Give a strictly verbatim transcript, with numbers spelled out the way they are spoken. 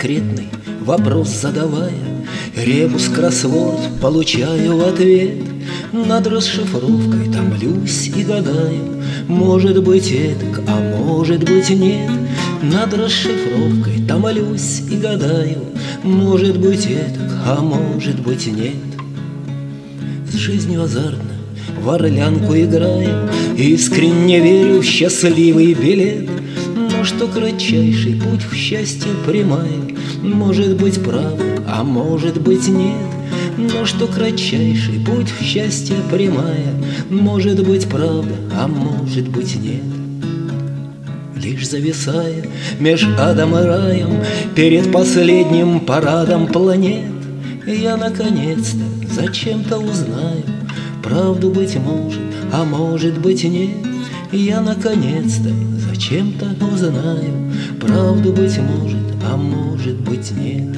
конкретный вопрос задавая, ребус кроссворд получаю в ответ. Над расшифровкой томлюсь и гадаю, может быть это, а может быть нет. Над расшифровкой томлюсь и гадаю, может быть это, а может быть нет. С жизнью азартно в орлянку играю, искренне верю в счастливый билет. Но что кратчайший путь в счастье прямая, может быть правда, а может быть нет. Но что кратчайший путь в счастье прямая, может быть правда, а может быть нет. Лишь зависая меж адом и раем, перед последним парадом планет, я наконец-то зачем-то узнаю правду, быть может, а может быть нет. Я наконец-то зачем-то узнаю правду, быть может, а может быть нет.